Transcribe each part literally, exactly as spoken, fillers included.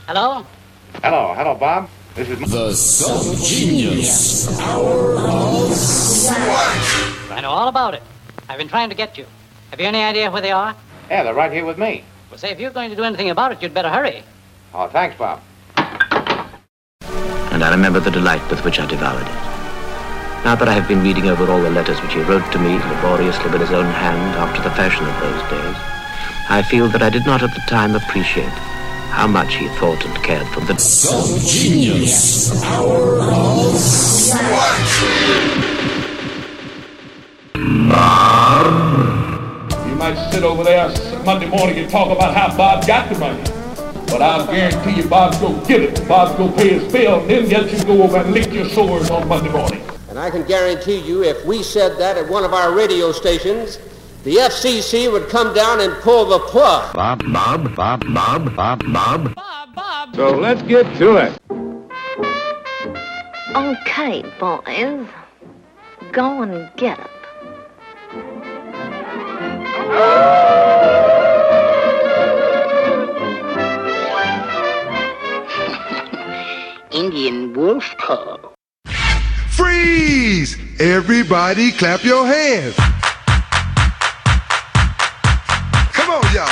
Hello? Hello, hello, Bob. This is the Subgenius Hour of Swag. I know all about it. I've been trying to get you. Have you any idea where they are? Yeah, they're right here with me. Well, say, if you're going to do anything about it, you'd better hurry. Oh, thanks, Bob. And I remember the delight with which I devoured it. Now that I have been reading over all the letters which he wrote to me laboriously with his own hand after the fashion of those days, I feel that I did not at the time appreciate how much he thought and cared for the Subgenius Hour of Swag. You might sit over there Monday morning and talk about how Bob got the money. But I'll guarantee you Bob's gonna get it. Bob's gonna pay his bill and then get you to go over and lick your sores on Monday morning. And I can guarantee you if we said that at one of our radio stations, the F C C would come down and pull the plug. Bob, Bob, Bob, Bob, Bob, Bob. Bob, Bob. So let's get to it. Okay, boys. Go and get it. Indian Wolf Cub. Freeze! Everybody clap your hands. Come on, y'all.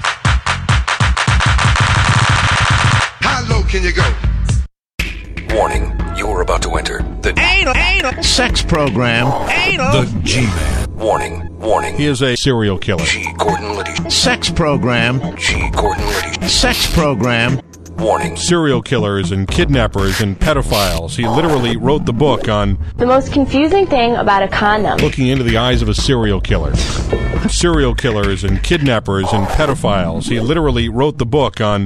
How low can you go? Warning, you are about to enter the anal, anal sex program. Anal. The G-Man. Warning, warning. He is a serial killer. G. Gordon Liddy. Sex program. G. Gordon Liddy. Sex program. Warning. Serial killers and kidnappers and pedophiles. He literally wrote the book on the most confusing thing about a condom. Looking into the eyes of a serial killer. Serial killers and kidnappers and pedophiles. He literally wrote the book on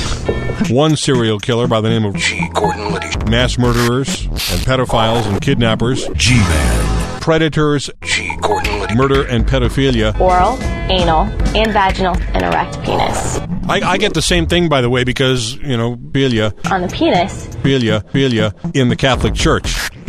one serial killer by the name of G. Gordon Liddy. Mass murderers and pedophiles and kidnappers. G-Man. Predators. G. Gordon Liddy. Murder and pedophilia. Oral, anal, and vaginal and erect penis. I, I get the same thing, by the way, because, you know, philia. On the penis. Philia, philia in the Catholic Church.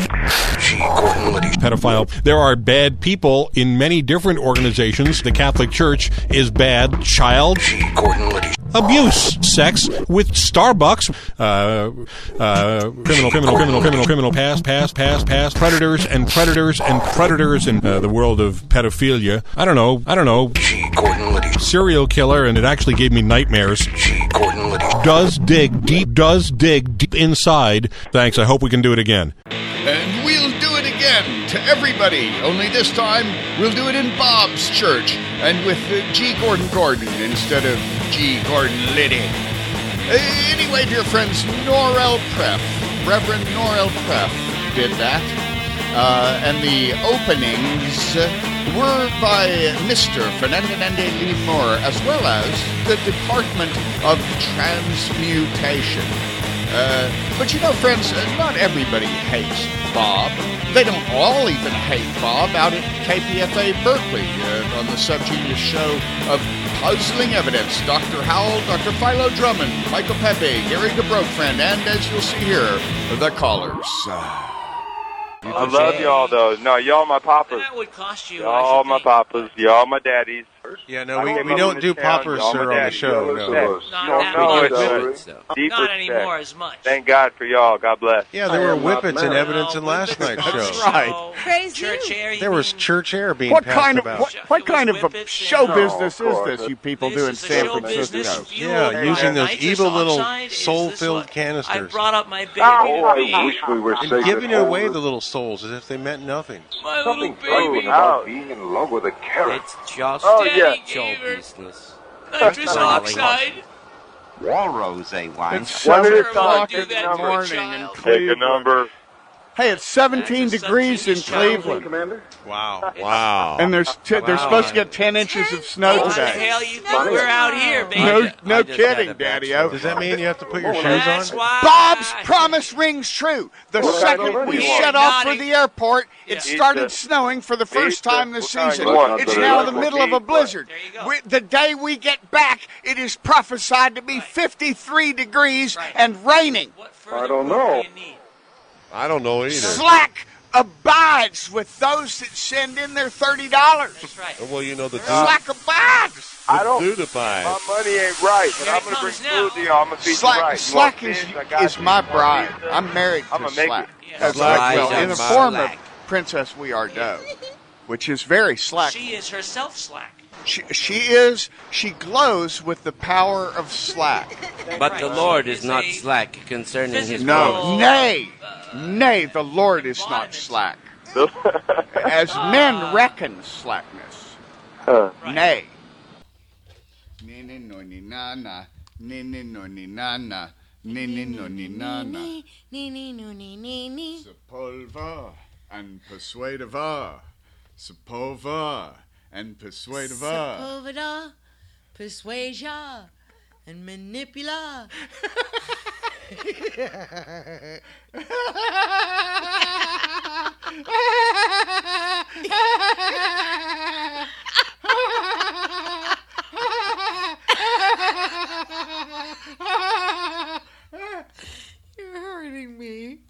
G. Gordon Liddy. Pedophile. There are bad people in many different organizations. The Catholic Church is bad. Child. G. Gordon Liddy. Abuse. Sex with Starbucks. Uh, uh, criminal, criminal, criminal, criminal, criminal, past, past, past, past. Predators and predators and predators in uh, the world of pedophilia. I don't know. I don't know. G. Gordon Liddy. Serial killer, and it actually gave me nightmares. G. Gordon Liddy. Does dig deep, does dig deep inside. Thanks. I hope we can do it again. And we'll do it again to everybody. Only this time, we'll do it in Bob's church and with uh, G. Gordon Gordon instead of G. Gordon Liddy. Uh, anyway, dear friends, Norel Preff, Reverend Norel Preff did that. Uh, and the openings were by Mister Fernando Lee Moore, as well as the Department of Transmutation. Uh, but you know, friends, uh, not everybody hates Bob. They don't all even hate Bob out at K P F A Berkeley uh, on the Subgenius show of Puzzling Evidence. Doctor Howell, Doctor Philo Drummond, Michael Pepe, Gary Gabrokfriend, and as you'll see here, the callers. Uh, I love y'all, though. No, y'all my papas. That would cost you. Y'all my papas. Y'all my daddies. Yeah, no, we, we don't do poppers, sir, on the show. No, no, not that no, much. whippets, Deep not anymore as much. Thank God for y'all. God bless. Yeah, there were whippets in evidence in last night's show. That's right. Crazy. Church air, there was church air being what passed kind of, about. What, what kind of a show no, business is this you people this do in San Francisco? Yeah, using those evil little oxide? soul-filled I canisters. brought up my baby. Oh, I wish we were and giving away the little souls as if they meant nothing. My Something little baby. about being in love with a carrot. It's just oh, yeah. show business. Nitrous oxide. Walrose wine. It's seven o'clock do in that the to a morning in child. Take a Cleveland. number. Hey, it's seventeen That's a degrees in Subgenius show. Cleveland. Commander? Wow. Wow. And there's t- Wow. they're supposed to get ten inches of snow What the today. hell you think we're out here, baby? No, I no just kidding, had a Daddy-O. Does that mean you have to put your shoes That's on? why. Bob's promise rings true. The What second kind of we money you shut want? off for Naughty. the airport, Yeah. it started Eat the- snowing for the first the- time this what kind season. you want? It's The now the local middle of a eat what? blizzard. There you go. We, the day we get back, it is prophesied to be fifty-three degrees Right. and raining. What further I don't proof know. do you need? I don't know either. Slack abides with those that send in their thirty dollars. That's right. Well, you know the dude, Slack abides. I don't. dude abides. My money ain't right, but Here I'm it gonna bring comes now. food to y'all. I'm gonna feed Slack, you right. You Slack want is, pins? I got is you. my You want bride. pizza? I'm married to I'm gonna make Slack. it. As Slack well, is in the my form Slack. of Princess We Are Doe, which is very slack. She is herself slack. She, she is, she glows with the power of slack. But Right. the Lord is It's not a slack concerning his physical- No, promise. nay, nay, the Lord is not embodiment. slack. As men reckon slackness. Huh. Nay. Ni ni no ni na na, ni ni no ni na na, ni ni no ni na na. Nee, nee, no, nee, nee, nee. Sepulva and persuadeva, sepulva and persuadeva. Sepulveda, persuasia, and manipula. You're hurting me.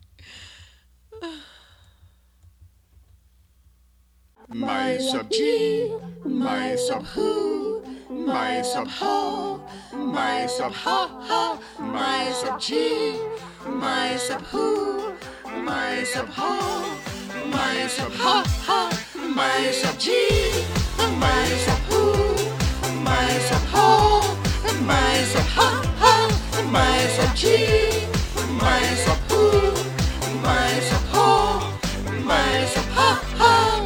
My sub G, my sub who, my sub ho, my sub ha ha, my sub G, my sub who, my sub ho, my sub ha ha, my sub G, my sub who, my sub ho, my sub ha ha, my sub G, my sub who, my sub ho, my sub ha ha.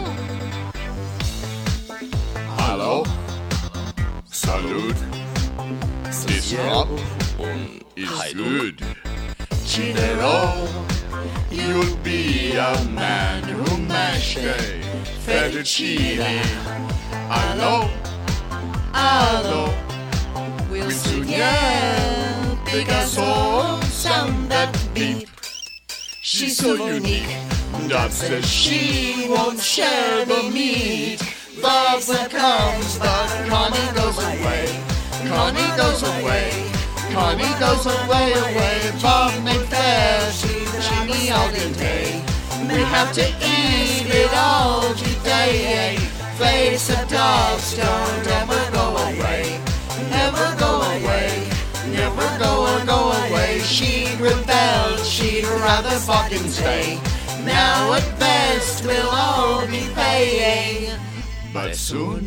Hallo, salute. This crop is good. Chinero, you'll be a man who mashed a fettuccine. Hallo, hallo, We'll soon yell Picasso, sound that beep. She's so unique, that says she won't share the meat. Bob's that comes, but Connie goes away. Connie goes away. Connie goes away, away. Bob made fair to Chinny al dente. We have to eat it all today. Face of dogs don't ever go away. Never go away. Never go or go away. She'd rebel, she'd rather fucking stay. Now at best we'll all be paying. but soon,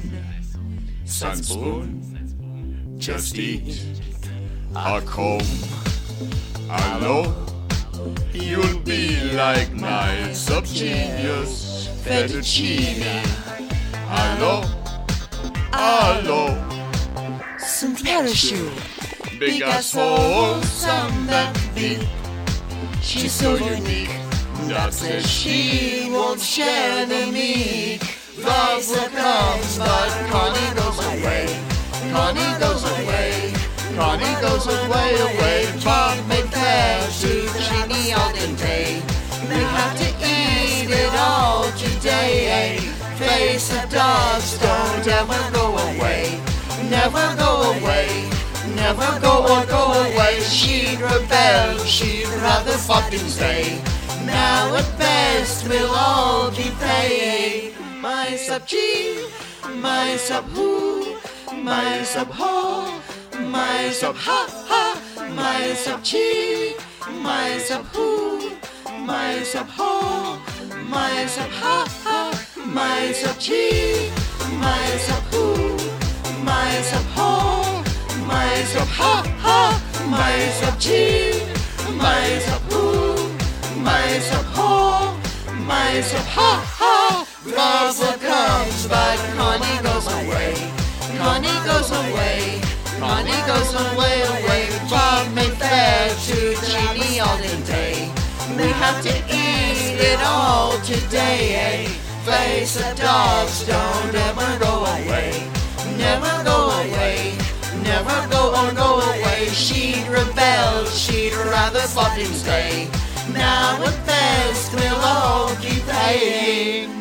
Sunspoon, just eat a comb. Hello, you'll be like my subgenius fettuccine. Hello, hello, Some parachute, big asshole, some that beat. She's so unique, that says she won't share the meat. Loves that comes, but Connie goes away. Connie goes away. Connie goes away, away. Bob made fair to Chinny al dente. We have to eat it all today. Face of dogs don't ever go away. Never go away. Never go or go away. She'd rebel, she'd rather fucking stay. Now at best we'll all be paying. My sub G, my sub who, my sub ho, my sub ha ha, my sub G, my sub who, my sub ho, my sub ha ha, my sub G, my sub who, my sub ho, my sub ha ha, my sub G, my sub who, my sub ho, my sub ha ha. Loves what comes, but Connie goes away. Connie goes away. Connie goes away, away. Bob made fair to Chinny al dente. We have to eat it all today. Face of dogs don't ever go away. Never go away. Never go or go away. She'd rebel, she'd rather fucking stay. Now at best we'll all keep paying.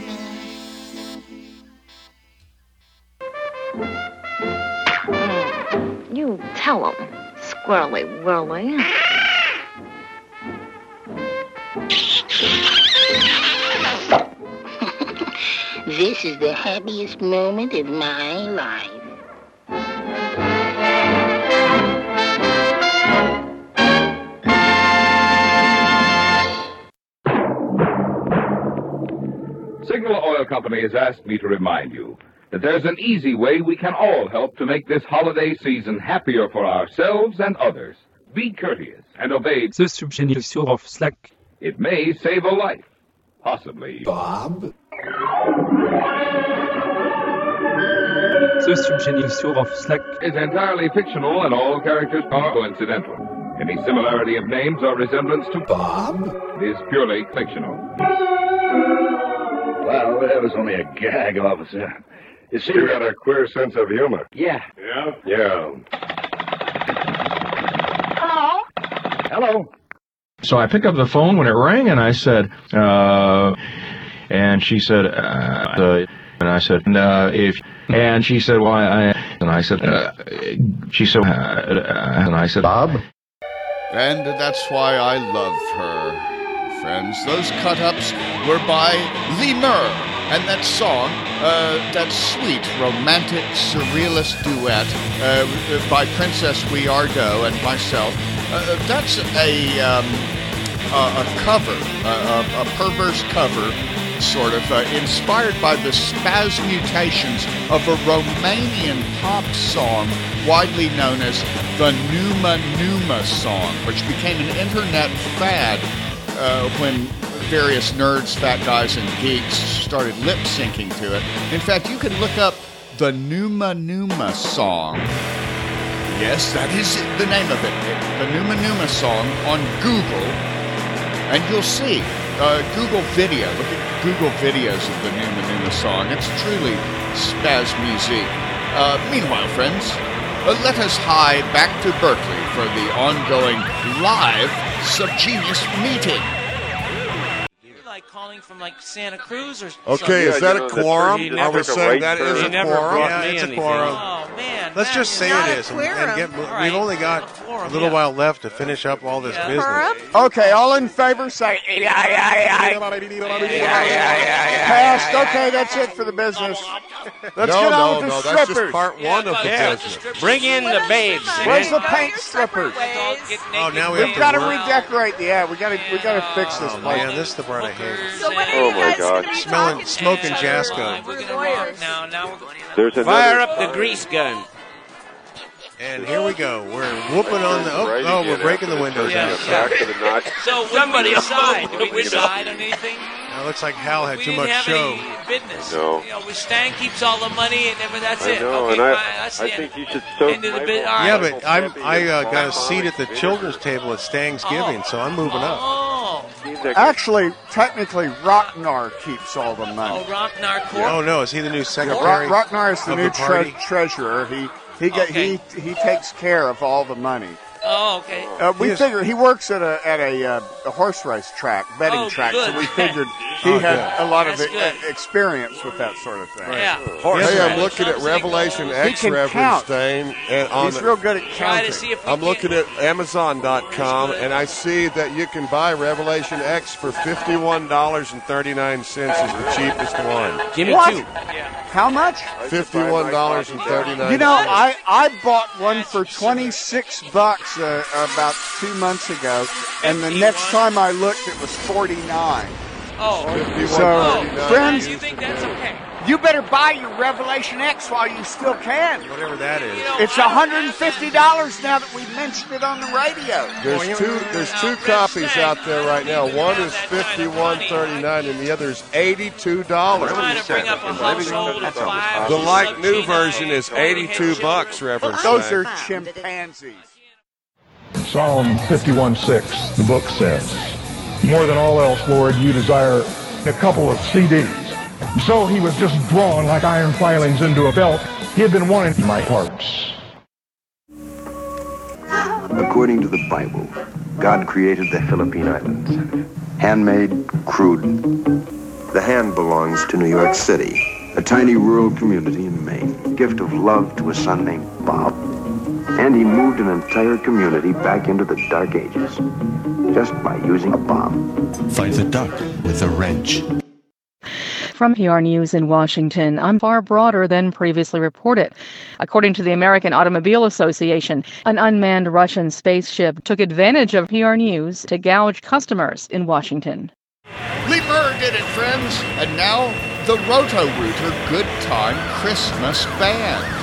You tell him, squirrely whirly. This is the happiest moment of my life. Signal Oil Company has asked me to remind you that there's an easy way we can all help to make this holiday season happier for ourselves and others. Be courteous and obey The Subgenius of Slack. It may save a life. Possibly. Bob? The Subgenius of Slack is entirely fictional and all characters are coincidental. Any similarity of names or resemblance to Bob is purely fictional. Well, that was only a gag, officer. You see, You got a queer sense of humor. Yeah. Yeah? Yeah. Hello? Hello. So I picked up the phone when it rang, and I said, uh, and she said, uh, uh and I said, uh, if, and she said, why, I, and I said, uh, she said, uh, and I said, Bob? And that's why I love her, friends. Those cut-ups were by Lemur, and that song, uh, that sweet, romantic, surrealist duet uh, by Princess Weirdo and myself, uh, that's a, um, a, a cover, a, a perverse cover, sort of, uh, inspired by the spaz mutations of a Romanian pop song widely known as the Numa Numa song, which became an internet fad uh, when various nerds, fat guys, and geeks started lip-syncing to it. In fact, you can look up the Numa Numa song. Yes, that is the name of it. The Numa Numa song on Google, and you'll see. Uh, Google video. Look at Google videos of the Numa Numa song. It's truly spaz music. Uh, meanwhile, friends, uh, let us hie back to Berkeley for the ongoing live Subgenius meeting. Like calling from like Santa Cruz or Okay, something. is that a quorum? Are we saying that is a quorum? Yeah, it's a quorum. Oh man! Let's man, just say not it a is. And, quorum. and get, All we've right. only got Quorum, a little yeah. while left to finish up all this Yeah. business. Okay, all in favor say yeah, yeah, yeah, yeah. Passed. Okay, that's it for the business. Let's no, get on no, with the no, strippers. that's just part one of the Yeah, business. Bring in the babes. Where's the paint strippers? Oh, now we We've have got to to work. redecorate. Yeah, we got to we got to fix this Oh place. man, this is the part I hate. So when are Oh you my guys God. going to be Smelling, talking smoking to each other? Jasco. We're gonna rock now. Now we're going. There's another, Fire up the grease gun. And here we go. We're whooping on the. Oh, Right oh again we're breaking the after windows Yeah. out. Back to the notch. So somebody decide. Did we decide on anything? Now, it looks like Hal had We too didn't much have show. any business. No. You know, we Stan keeps all the money, and then that's I it. know, okay, and I, fine. That's I the think end. you should soak End of the my bit. whole- All right. Yeah, but I'm, Happy I uh, and got a small seat at the vinegar. children's table at Thanksgiving, so I'm moving up. Oh, Actually, technically, Rocknar keeps all the money. oh, Rocknar Corp. Oh no, is he the new Yeah, secretary? Rock, Rocknar is the of new the party? tre- treasurer. He he get, Okay. he he takes care of all the money. Oh, okay. Uh, we He is- figure he works at a at a, uh, a horse race track, betting Oh, track. good. So we figured he Oh, had good. a lot of That's e- good. experience with that sort of thing. Yeah. Yes, Hey, sir. I'm looking at Revelation He X can reference count. thing, and on He's the, real good at Try counting. to see if we I'm can- looking at Amazon dot com, and I see that you can buy Revelation X for fifty-one dollars and thirty-nine cents is the cheapest one. Give me What? two. Yeah. How much? fifty-one dollars and thirty-nine cents. You know, I, I bought one for twenty-six bucks uh, about two months ago, and the next time I looked, it was forty-nine. Oh, So, oh, friends, you think that's okay? you better buy your Revelation X while you still can. Whatever that is. You know, It's one hundred fifty dollars now that we've mentioned it on the radio. There's two. There's two copies out there right now. One is fifty-one thirty-nine, and the other is eighty-two dollars. Trying to bring up a household of five. The like new Subgenius. version is eighty-two bucks, Reverend. Those Frank. are chimpanzees. Psalm fifty-one six, the book says, "More than all else, Lord, you desire a couple of C Ds." So he was just drawn like iron filings into a belt. He had been wanting my parts. According to the Bible, God created the Philippine Islands. Handmade, crude. The hand belongs to New York City, a tiny rural community in Maine. Gift of love to a son named Bob. And he moved an entire community back into the Dark Ages, just by using a bomb. Fight the duck with a wrench. From P R News in Washington, I'm far broader than previously reported. According to the American Automobile Association, an unmanned Russian spaceship took advantage of P R News to gouge customers in Washington. Lee Burr did it, friends. And now, the Roto-Rooter Good Time Christmas Band.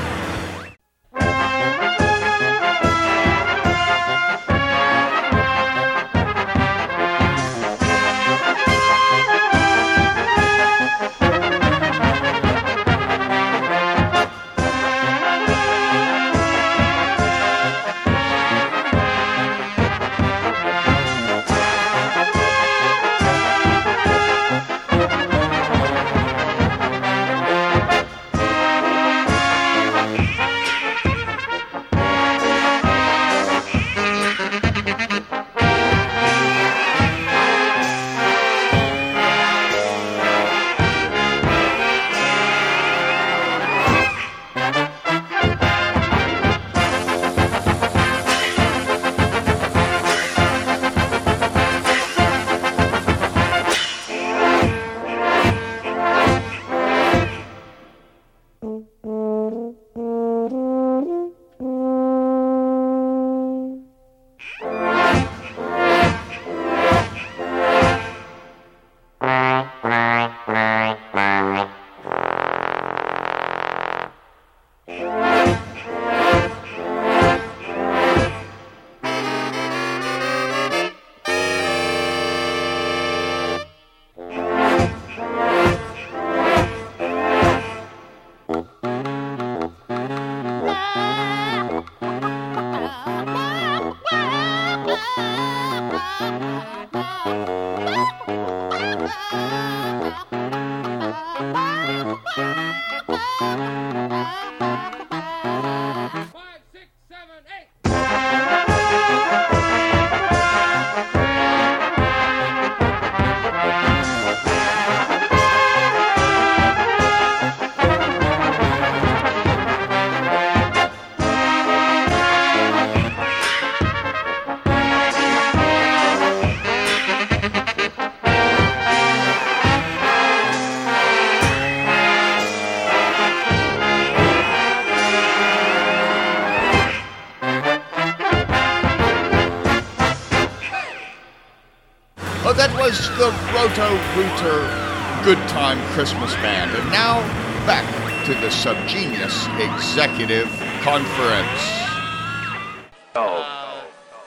The Roto-Rooter Good Time Christmas Band. And now, back to the Subgenius Executive Conference. Oh.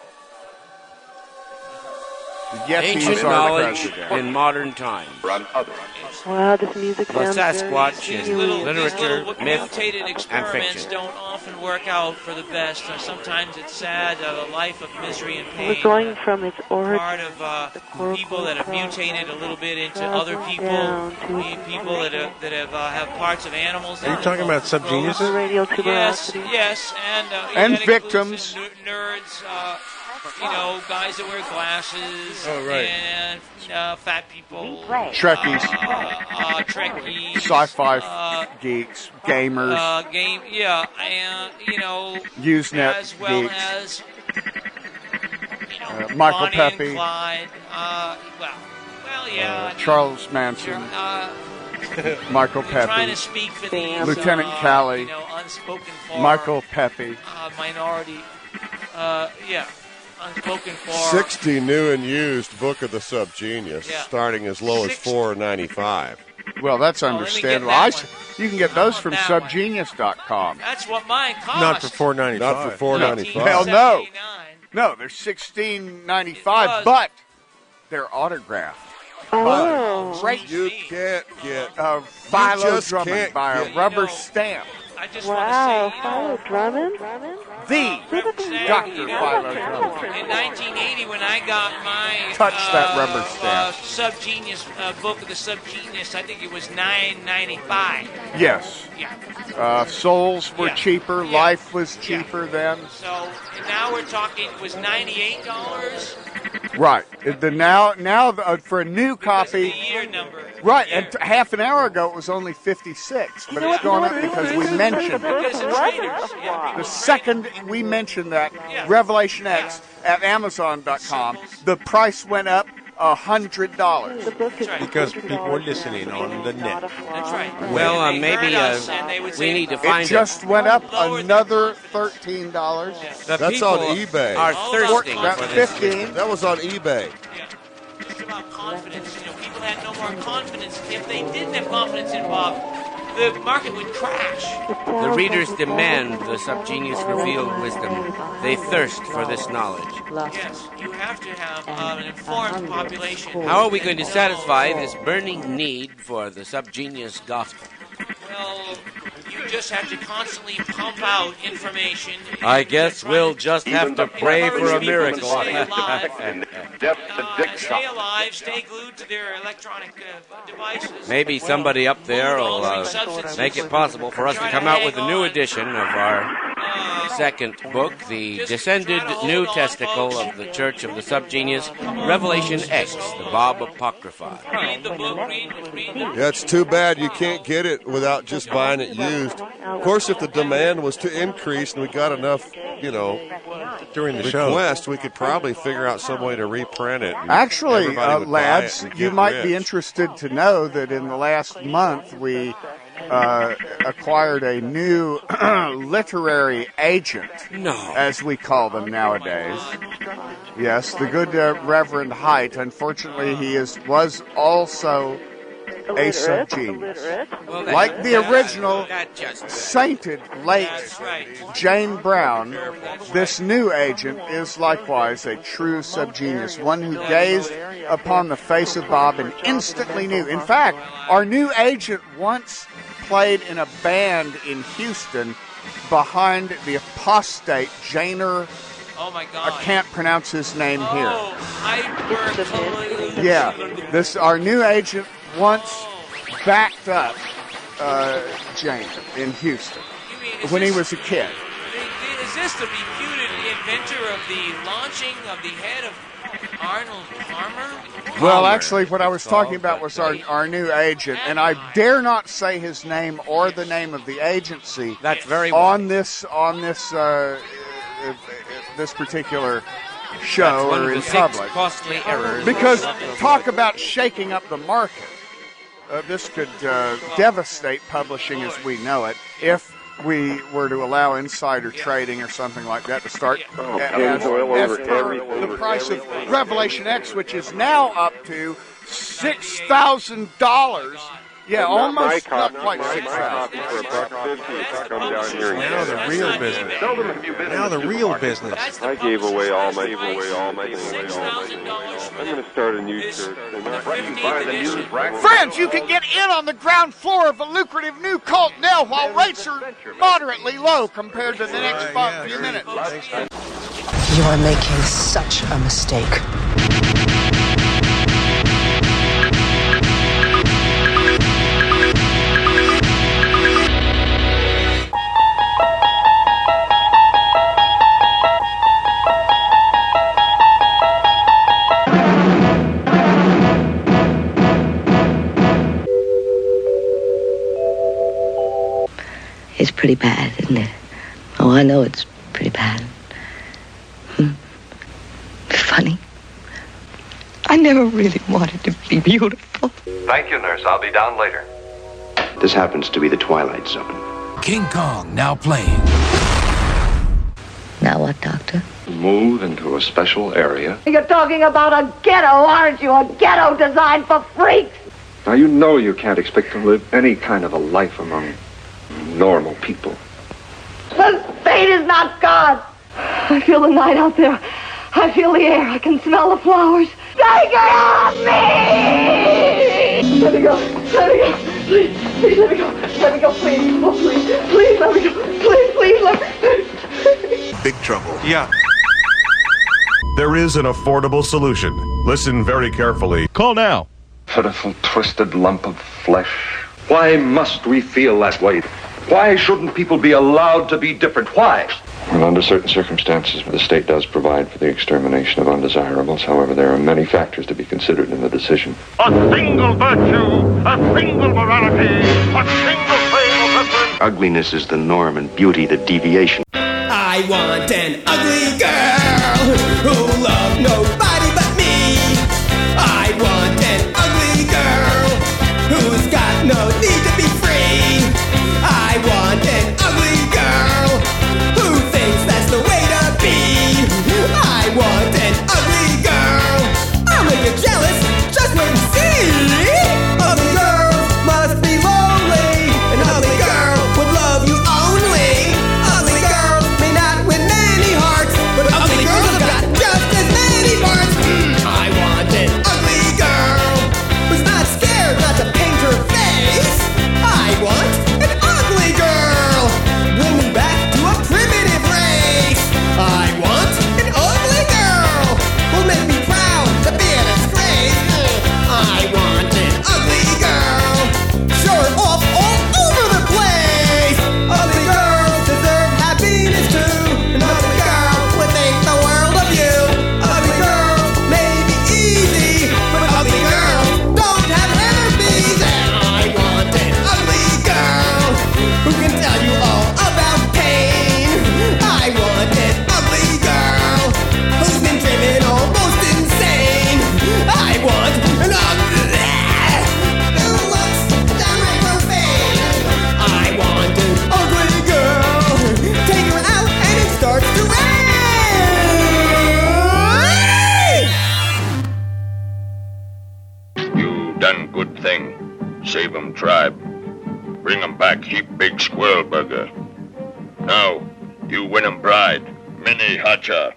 Yet Ancient knowledge in modern times. Wow, this music sounds The Sasquatch very in little, literature, little myth, mutated and experiments fiction. don't often work out for the best. Uh, sometimes it's sad, uh, a life of misery and pain. We're going from its origin, part of uh, people that have mutated a little bit into other people, being people that have, that have uh, have parts of animals. Are you talking about subgeniuses? Yes, yes, and uh, and that victims. n- nerds. Uh, You know, guys that wear glasses, oh, right. and uh, fat people, Trekkies, uh, uh, Trekkies, sci-fi uh, geeks, gamers, uh, game, yeah, and you know, Usenet as well geeks. as you know, Uh, Michael Bonnie Pepe. and Clyde, uh, well, well, yeah, Uh, I mean, Charles Manson, uh, Michael trying Pepe, to speak for these, Lieutenant uh, Callie, you know, unspoken for, Michael Pepe, uh, minority, uh, yeah. Unspoken for sixty new and used Book of the Subgenius, Yeah. starting as low as four ninety-five. Well, that's Oh, let me get understandable. that I, one. s- you can get those from that one. subgenius dot com. That's what mine cost. Not for four ninety-five. Not for four ninety-five. Hell no. No, they're sixteen ninety-five, but they're autographed. Oh, Great. You can't get Uh, You Philo just Drummond can't by a get- rubber You know, stamp. I just wow, want to say, you Philo know, Drummond? The representative, Doctor you know, Philo Drummond. in nineteen eighty, when I got my Touch uh, that rubber uh, stamp. Subgenius uh, book of the Subgenius, I think it was nine ninety-five. Yes. Yeah. Uh, souls were Yeah. cheaper. Yeah. Life was cheaper then. So now we're talking, it was ninety-eight dollars. Right. The now now uh, for a new copy. The year number. Right. And t- half an hour ago it was only fifty-six, but it's gone up because we mentioned it. Because of traders. Yeah. The second we mentioned that Yeah. Revelation X at Amazon dot com, the price went up a hundred dollars. Because people were listening on the net. That's right. Well, uh, They maybe heard us uh, and they would we say, need to It find just it. went up another thirteen dollars. The That's people on eBay. are thirsting About for this. fifteen. That was on eBay. It's about confidence. You know, people had no more confidence. If they didn't have confidence in Bob, the market would crash. The readers demand the subgenius revealed wisdom. They thirst for this knowledge. Yes, you have to have uh, an informed population. How are we going to satisfy this burning need for the subgenius gospel? Well, you just have to constantly pump out information. I guess we'll just have to pray for a miracle. Stay alive. Uh, stay alive, stay glued to their electronic uh, devices. Maybe somebody up there will uh, make it possible for us to come out with a new edition of our second book, the Descended New Testicle of the Church of the Subgenius, Revelation X, the Bob Apocrypha. Read the book, read, read the Yeah, it's too bad you can't get it without just buying it used. Of course, if the demand was to increase and we got enough, you know, during the show, request, we could probably figure out some way to reprint it. and Actually, everybody uh, would buy it lads, and you get might be rich. interested to know that in the last month we uh, acquired a new literary agent, no. as we call them nowadays. Yes, the good uh, Reverend Height. Unfortunately, he is was also a subgenius. Well, Like the original that just, sainted late that's right. Jane Brown, this new agent is likewise a true subgenius, one who gazed upon the face of Bob and instantly knew. In fact, our new agent once played in a band in Houston behind the apostate Janer. Oh my God! I can't pronounce his name Oh, here. I worked totally. Yeah, this our new agent once backed up uh, Janer in Houston You mean, is when he this- was a kid. Is this the reputed inventor of the launching of the head of Arnold Palmer? Well, actually, what I was talking about was our, our new agent, and I dare not say his name or the name of the agency. That's very on this on this uh, uh, this particular show That's one or of in the six public. costly errors. Because talk about shaking up the market. Uh, this could uh, devastate publishing as we know it if we were to allow insider trading or something like that to start. Oh, as, oil as over per everything. the price of Revelation X, which is now up to six thousand dollars. Yeah, Not almost my not copy, quite my, six my thousand. copy for a buck fifty. Come down here and now get the it. real business. Sell them if you've been Now in the the real supermarket. business. I gave away all my, gave away all my, gave away all my things. I'm going to start a new church. Buy the news rack. Friends, you can get in on the ground floor of a lucrative new cult now while rates are moderately low compared to the next five, few minutes. You are making such a mistake. It's pretty bad, isn't it? Oh, I know it's pretty bad. Hmm. Funny. I never really wanted to be beautiful. Thank you, nurse. I'll be down later. This happens to be the Twilight Zone. King Kong now playing. Now what, Doctor? Move into a special area. You're talking about a ghetto, aren't you? A ghetto designed for freaks. Now, you know you can't expect to live any kind of a life among normal people. The fate is not God. I feel the night out there. I feel the air. I can smell the flowers. Take it off me! Let me go. Let me go. Please, please let me go. Let me go, please. Oh, please. Please let me go. Please, please let me. Big trouble. Yeah. There is an affordable solution. Listen very carefully. Call now. Pitiful, twisted lump of flesh. Why must we feel that way? Why shouldn't people be allowed to be different? Why? Well, under certain circumstances, the state does provide for the extermination of undesirables. However, there are many factors to be considered in the decision. A single virtue, a single morality, a single frame of reference. Ugliness is the norm and beauty the deviation. I want an ugly girl who loves nobody but me. sugar. Now, you Wynnum bride, Minnie Hatcher.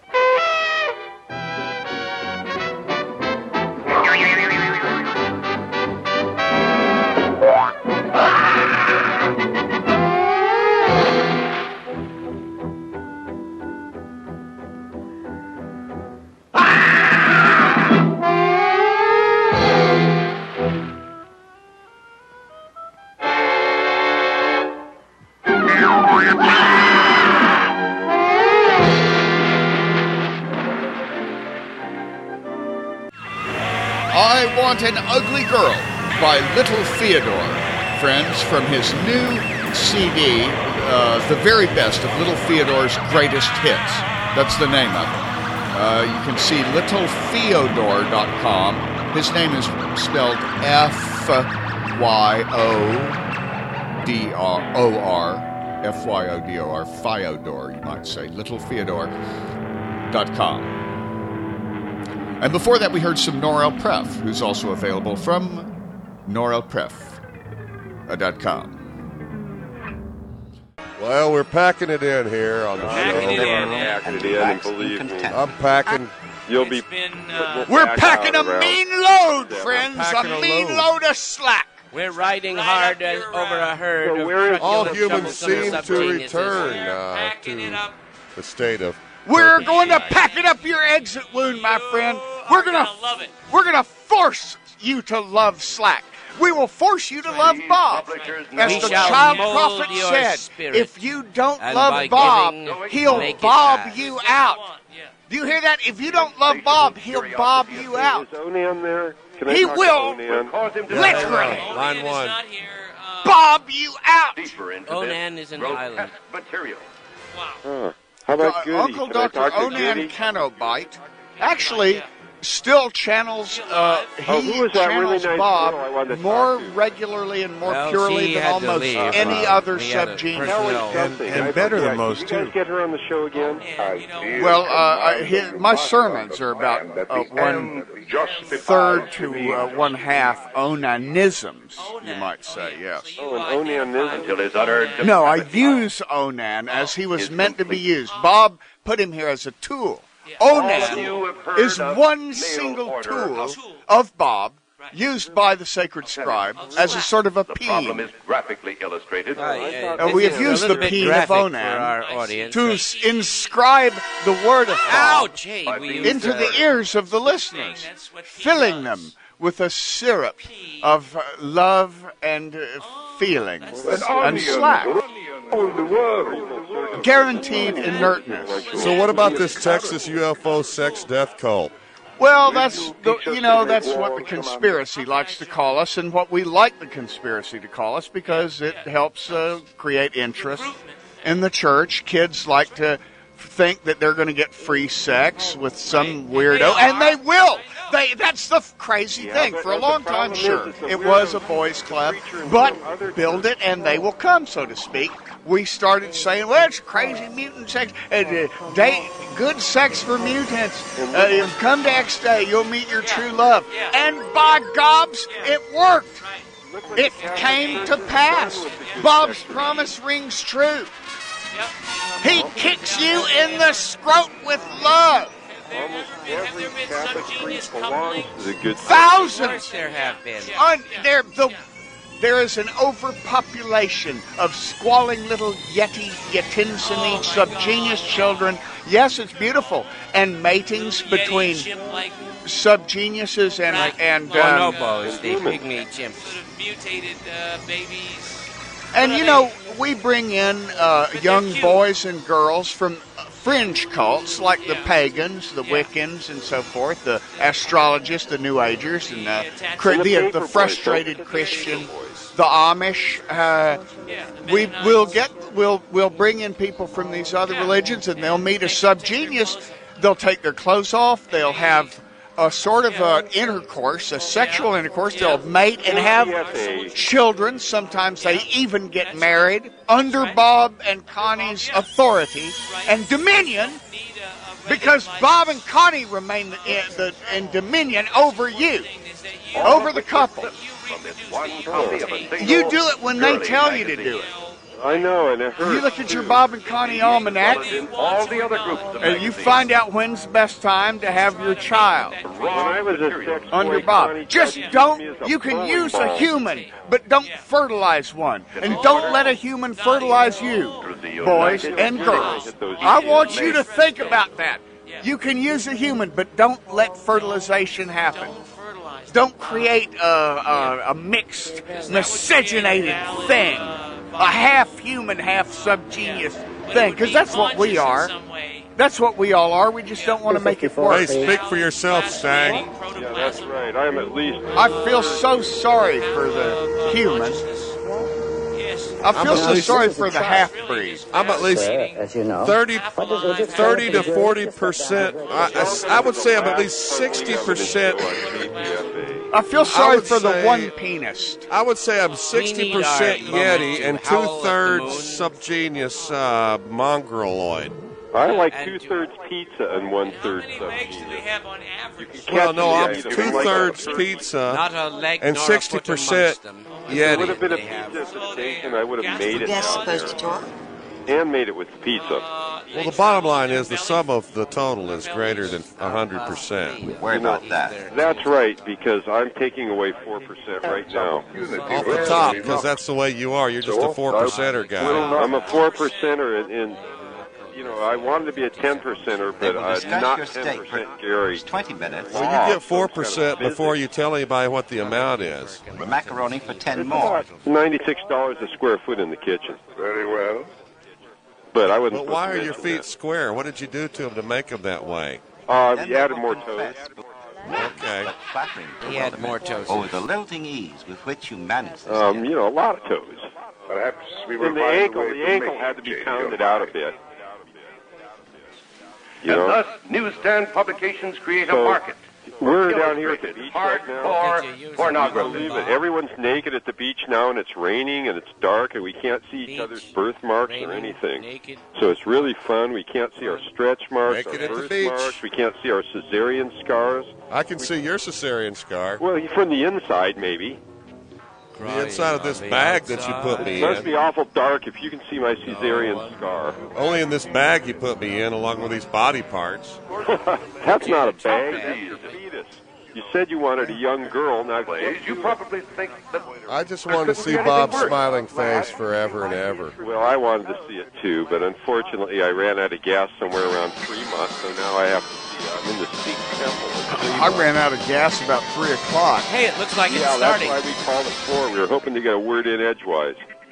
I Want an Ugly Girl by Little Theodore. Friends, from his new C D, uh, the very best of Little Theodore's greatest hits. That's the name of it. Uh, you can see little theodore dot com. His name is spelled F Y O D R O R. F Y O D O R. Fyodor, you might say. little theodore dot com. And before that, we heard some Norel Pref, who's also available from norel pref dot com. Well, we're packing it in here on the Packing show. it in, yeah. Packing it in, and believe me. I'm packing. You'll be. Uh, We're packing a around. mean load, Yeah, friends. packing A a mean load. load of slack. We're riding hard uh, over a herd So of where is- All truculent, humans troublesome seem to subgeniuses. return We're uh, packing it to up. the state of. We're going to pack it up your exit wound, my friend. We're gonna, gonna love it. we're gonna force you to love slack. We will force you to love Bob. As We the shall child mold prophet your said, spirit, if you don't and love by Bob, giving, he'll make it bob pass. you out. Do you hear that? If you don't love Bob, he'll bob you out. Is Onan there? Can I He talk to Onan? will literally Line Onan is one. not here. Uh, bob you out. Onan is an island. Huh. How about Uh, Goody? Uncle Can I Doctor talk to Onan Goody? Canobite actually still channels, uh, Oh, he who was that really channels nice Bob girl I wanted to more talk to? regularly and more Well, purely she than had to almost leave, any uh, other we had a subgenius. personnel- Kelly And- something. and I better than forget. most, Did you guys too. get her on the show again? Well, uh, I, his, my sermons are about uh, one third to uh, one half onanisms, you might say, yes. Oh, and Onan is until his utter. No, I use Onan as he was meant to be used. Bob put him here as a tool. Onan is one single tool of Bob used by the sacred scribe as a sort of a peen. is graphically illustrated. Uh, we have used the peen of Onan our audience. to s- inscribe the word of Bob Ouch! Hey, we used into the ears of the listeners, filling them with a syrup of uh, love and uh, feelings and slack. Guaranteed inertness. So what about this Texas U F O sex death cult? Well, that's the, you know that's what the conspiracy likes to call us, and what we like the conspiracy to call us because it helps uh, create interest in the church. Kids like to think that they're going to get free sex with some weirdo, and they will. They that's the f- crazy thing. For a long time, sure, it was a boys' club, but build it and they will come, so to speak. We started saying, well, it's crazy mutant sex. Uh, uh, date, good sex for mutants. Uh, come to X Day, you'll meet your true love. And by gobs, it worked. It came to pass. Bob's promise rings true. He kicks you in the scrot with love. Thousands. There have been. Un, there, the, there is an overpopulation of squalling little Yeti, Yetinsini, subgenius children. Yes, it's beautiful. And matings between subgeniuses and and um, bonobos, the pygmy chimps. Sort of mutated uh, babies. and you know we bring in uh, young boys and girls from fringe cults like the pagans, the Wiccans, and so forth, the astrologists, the New Agers, and the cri- the, the frustrated Christian, the Amish. Uh, we will get we'll we'll bring in people from these other religions, and they'll meet a subgenius. They'll take their clothes off. They'll have a sort of an intercourse, a sexual intercourse. They'll mate and have children. Sometimes they even get married under Bob and Connie's authority and dominion, because Bob and Connie remain in, the, in dominion over you, over the couple. You do it when they tell you to do it. I know, and it hurts. You look at your Bob and Connie almanac, all the other groups, and you find out when's the best time to have your child. When I was a sex On your Bob. Just don't, you can use a human, but don't fertilize one. And don't let a human fertilize you, boys and girls. I want you to think about that. You can use a human, but don't let fertilization happen. Don't create a, a, a mixed, miscegenated thing. A half-human, half-subgenius thing. Because that's what we are. That's what we all are. We just don't want to make it worse. Hey, speak for yourself, Stang. Yeah, that's right. I am at least... I feel so sorry for the human. I feel so sorry for the half-breed. I'm at least thirty, thirty to forty percent. I, I, I would say I'm at least sixty percent. I feel sorry for the one penis. I would say I'm sixty percent Yeti and two-thirds subgenius uh, mongoloid. I like two-thirds pizza and one-third subgenius. Well, no, I'm two-thirds pizza and sixty percent If there would Yeti. have been a pizza at the station, I would have made it down there. And made it with pizza. Well, the bottom line is the sum of the total is greater than one hundred percent. Worry about that. That's right, because I'm taking away four percent right now. Off the top, because that's the way you are. You're just a four percenter guy. I'm a four percenter, and, and you know, I wanted to be a ten percenter, but uh, not ten percent Gary. twenty minutes. Well, you get four percent before you tell anybody what the amount is. Macaroni for ten more. ninety-six dollars a square foot in the kitchen. Very well. But I wouldn't. But why are your feet square? What did you do to them to make them that way? Uh, you added more toes. Okay. He had more toes. Oh, the lilting ease with which you managed this. Um, you know, a lot of toes. Perhaps we will And the find a ankle, way the to ankle make had to be change pounded your out a bit. You And know? thus, newsstand publications create So, a market. We're down here at the beach right now. Hardcore pornography. Believe it. Everyone's naked at the beach now, and it's raining, and it's dark, and we can't see each other's birthmarks or anything. So it's really fun. We can't see our stretch marks, Naked our at the beach. birthmarks. We can't see our cesarean scars. I can see your cesarean scar. Well, from the inside, maybe. The inside of this bag that you put me It must in. be awful dark if you can see my cesarean scar. Only in this bag you put me in, along with these body parts. That's not a bag. That's your fetus. You said you wanted a young girl. Now, You probably think that... I just wanted to see Bob's smiling face forever and ever. Well, I wanted to see it too, but unfortunately I ran out of gas somewhere around Fremont, so now I have to see it. I'm in the Sikh temple. I ran out of gas about three o'clock. Hey, it looks like it's yeah, starting. that's why we called it four. We were hoping to get a word in edgewise.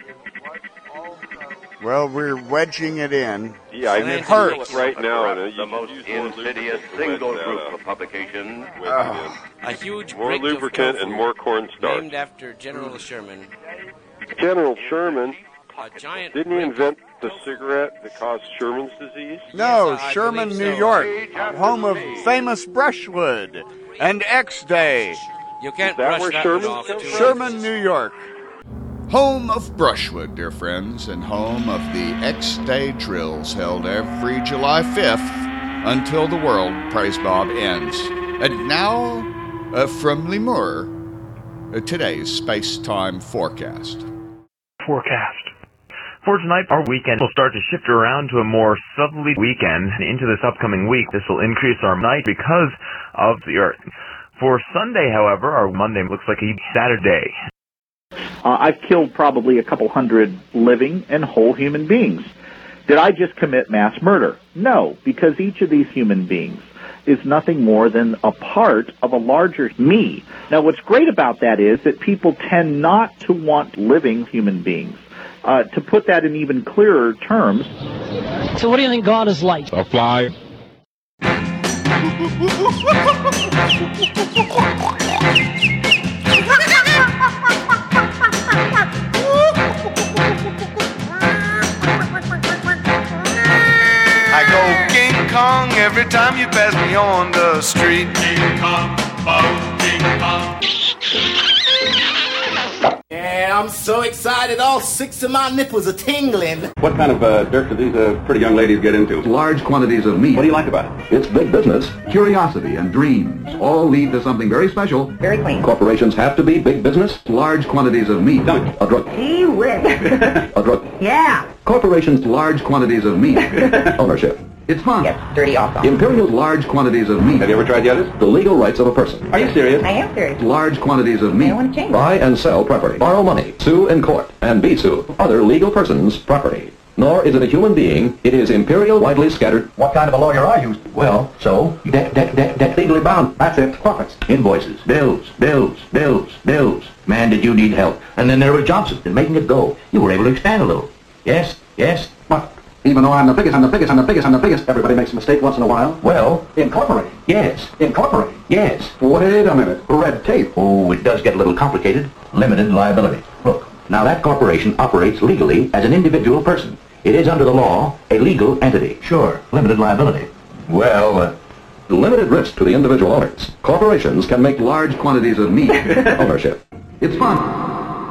Well, we're wedging it in. Yeah, I and can it hurts feel it right now. And the most insidious single group of publication. A huge More brick lubricant of and more cornstarch. named after General Sherman. General Sherman, A giant didn't he invent the cigarette that caused Sherman's disease? No, Yes, I Sherman, believe New so. York, home of famous brushwood and X-Day. You can't Is that brush where that Sherman one off comes too from? Sherman, New York. Home of Brushwood, dear friends, and home of the X-Day drills held every July fifth until the world, praise Bob, ends. And now, uh, from Lemur, uh, today's space-time forecast. Forecast. For tonight, our weekend will start to shift around to a more southerly weekend into this upcoming week. This will increase our night because of the Earth. For Sunday, however, our Monday looks like a Saturday. Uh, I've killed probably a couple hundred living and whole human beings. Did I just commit mass murder? No, because each of these human beings is nothing more than a part of a larger me. Now, what's great about that is that people tend not to want living human beings. Uh, to put that in even clearer terms. So what do you think God is like? A fly. I go King Kong every time you pass me on the street. King Kong, oh, King Kong. Yeah, I'm so excited, all six of my nipples are tingling. What kind of uh, dirt do these uh, pretty young ladies get into? Large quantities of meat. What do you like about it? It's big business. Curiosity and dreams all lead to something very special. Very clean. Corporations have to be big business. Large quantities of meat. Tell me, a drug. Gee whiz. A drug. Yeah. Corporations, large quantities of meat. Ownership. It's fun. Gets dirty also. Imperial, large quantities of meat. Have you ever tried the others? The legal rights of a person. Are you serious? I am serious. Large quantities of meat. I don't want to change. Buy and sell property. Borrow money. Sue in court. And be sued. Other legal persons' property. Nor is it a human being. It is imperial, widely scattered. What kind of a lawyer are you? Well, so, debt, debt, debt, debt, legally bound. That's it. Profits. Invoices. Bills. Bills. Bills. Bills. Man, did you need help. And then there was Johnson in making it go. You were able to expand a little. Yes. Yes. What? Even though I'm the biggest, I'm the biggest, I'm the biggest, I'm the biggest, everybody makes a mistake once in a while. Well, incorporate. Yes. Incorporate. Yes. Wait a minute. Red tape. Oh, it does get a little complicated. Limited liability. Look, now that corporation operates legally as an individual person. It is under the law a legal entity. Sure. Limited liability. Well, uh, limited risk to the individual owners. Corporations can make large quantities of meat. Ownership. It's fun.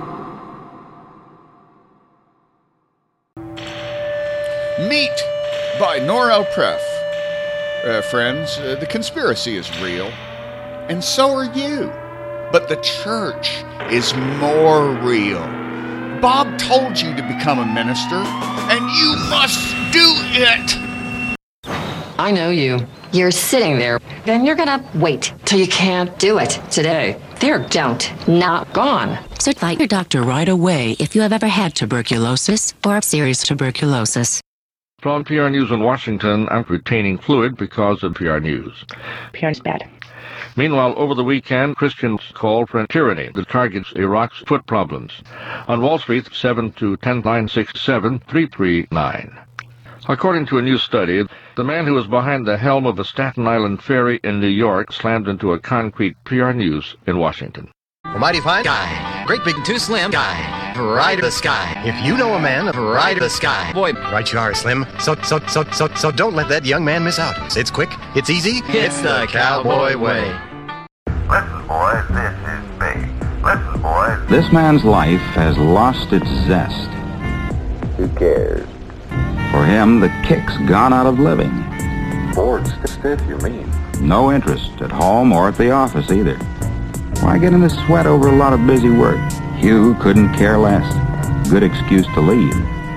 Meat by Norel Preff. Uh, friends, uh, the conspiracy is real, and so are you. But the church is more real. Bob told you to become a minister, and you must do it. I know you. You're sitting there. Then you're gonna wait till you can't do it today. There, don't. Not gone. So find your doctor right away if you have ever had tuberculosis or serious tuberculosis. From P R News in Washington, I'm retaining fluid because of P R News. P R's bad. Meanwhile, over the weekend, Christians called for tyranny that targets Iraq's foot problems. On Wall Street, seven to ten nine six seven three three nine. According to a new study, the man who was behind the helm of a Staten Island ferry in New York slammed into a concrete P R News in Washington. A mighty fine guy. Great big and too slim guy. Right of the sky. If you know a man, right of the sky. Boy, right you are, Slim. So, so, so, so, so don't let that young man miss out. It's quick, it's easy, it's the cowboy way. Listen, boys, this is big. Listen, boys. This man's life has lost its zest. Who cares? For him, the kick's gone out of living. Bored stiff, you mean? No interest at home or at the office either. Why get in a sweat over a lot of busy work? Hugh couldn't care less. Good excuse to leave.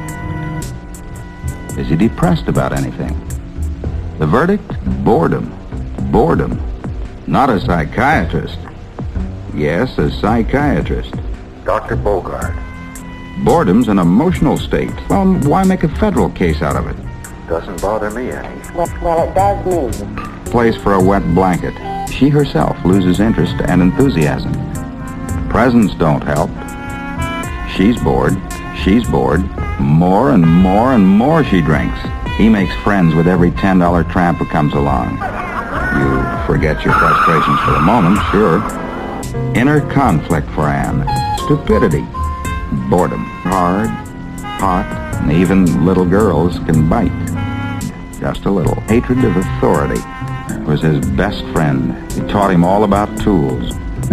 Is he depressed about anything? The verdict? Boredom. Boredom. Not a psychiatrist. Yes, a psychiatrist. Doctor Bogart. Boredom's an emotional state. Well, why make a federal case out of it? Doesn't bother me any. Well, well, it does me. Place for a wet blanket. She herself loses interest and enthusiasm. Presents don't help. She's bored. She's bored. More and more and more she drinks. He makes friends with every ten dollar tramp who comes along. You forget your frustrations for the moment, sure. Inner conflict for Anne. Stupidity. Boredom. Hard. Hot. And even little girls can bite. Just a little. Hatred of authority was his best friend. He taught him all about tools.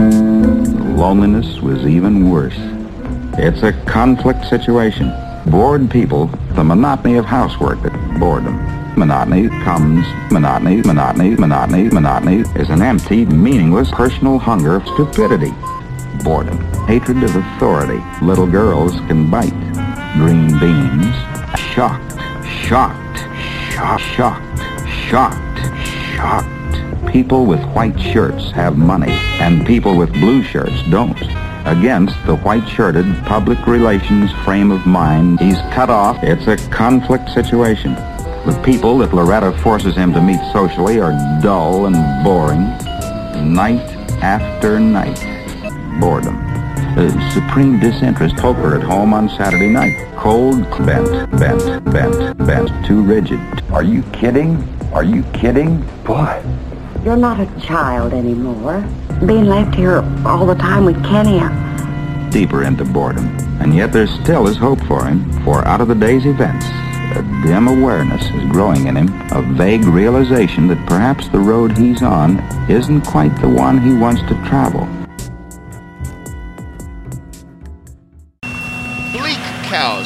Loneliness was even worse. It's a conflict situation. Bored people, the monotony of housework that bored them. Monotony comes, monotony, monotony, monotony, monotony is an empty, meaningless personal hunger of stupidity. Boredom. Hatred of authority. Little girls can bite. Green beans. Shocked. Shocked. Shocked. Shocked. Shocked. Shocked. People with white shirts have money, and people with blue shirts don't. Against the white-shirted public relations frame of mind, he's cut off. It's a conflict situation. The people that Loretta forces him to meet socially are dull and boring. Night after night. Boredom. Uh, supreme disinterest. Poker at home on Saturday night. Cold, bent, bent, bent, bent, too rigid. Are you kidding? Are you kidding? Boy. You're not a child anymore. Being left here all the time with Kenny. Deeper into boredom. And yet there still is hope for him, for out of the day's events, a dim awareness is growing in him, a vague realization that perhaps the road he's on isn't quite the one he wants to travel.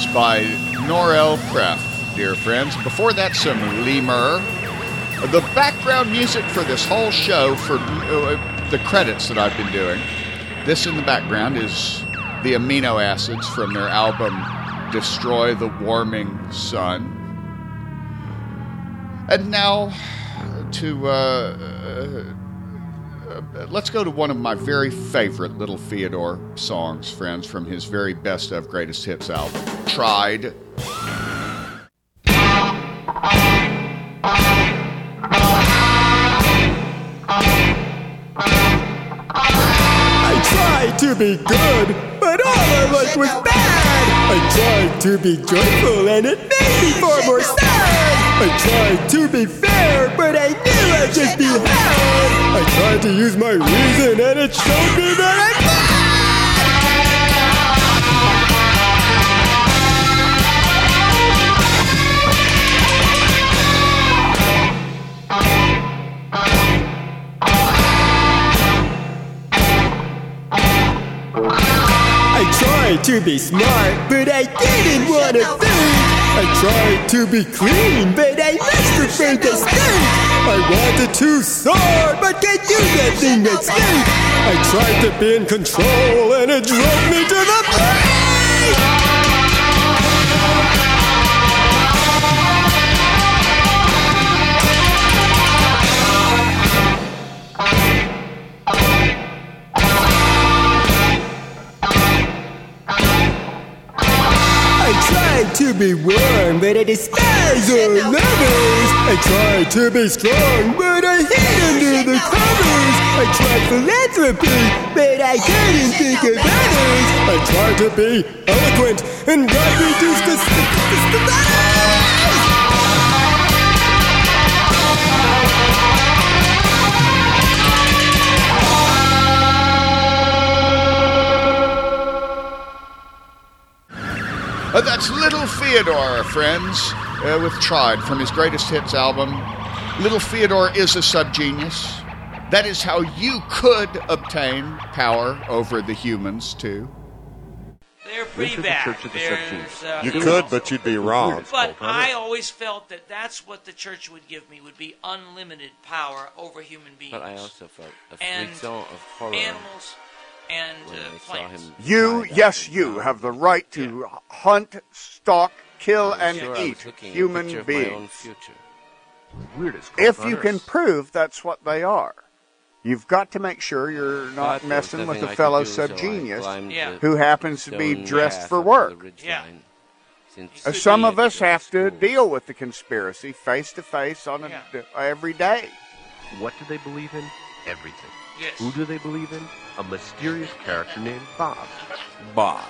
by Norel Pref, dear friends. Before that, some Lemur. The background music for this whole show, for uh, the credits that I've been doing, this in the background is the amino acids from their album Destroy the Warming Sun. And now to, uh, uh, uh, let's go to one of my very favorite Little Theodore songs, friends, from his very best of greatest hits album, Tried. I tried to be good, but all I was was bad. I tried to be joyful, and it made me far more sad. I tried to be fair, but I knew I'd just be had. I tried to use my reason, and it showed me that I'm bad. I tried to be smart, but I didn't want to think. I tried to be clean, but I much preferred to stink. I wanted to soar, but can't do that thing that stinks. I tried to be in control, and it drove me to the brink. I tried to be warm, but I despise all lovers. I tried to be strong, but I hid under the covers. I tried philanthropy, but I couldn't think of others. I tried to be eloquent, and got reduced to st- Uh, that's Little Theodore, friends, uh, with Tried from his greatest hits album. Little Theodore is a subgenius. That is how you could obtain power over the humans, too. They're pretty bad. There's, uh, You could, but you'd be wrong. But I always felt that that's what the church would give me, would be unlimited power over human beings. But I also felt a and result of horror. Animals and when uh, I saw plants. him You, yes, you have the right to hunt, stalk, kill, I'm and sure I eat was looking at a human picture of my own beings. future. Weirdest If cult you on can earth. prove that's what they are. You've got to make sure you're not But there was messing with nothing a I could fellow do, so I subgenius climbed Yeah. the who happens to be stone dressed path for up to work. the ridge Yeah. line. Since Uh, Some I of us had to go to have to school. deal with the conspiracy face to face on a, Yeah. every day. What do they believe in? Everything. Yes. Who do they believe in? A mysterious character named Bob. Bob.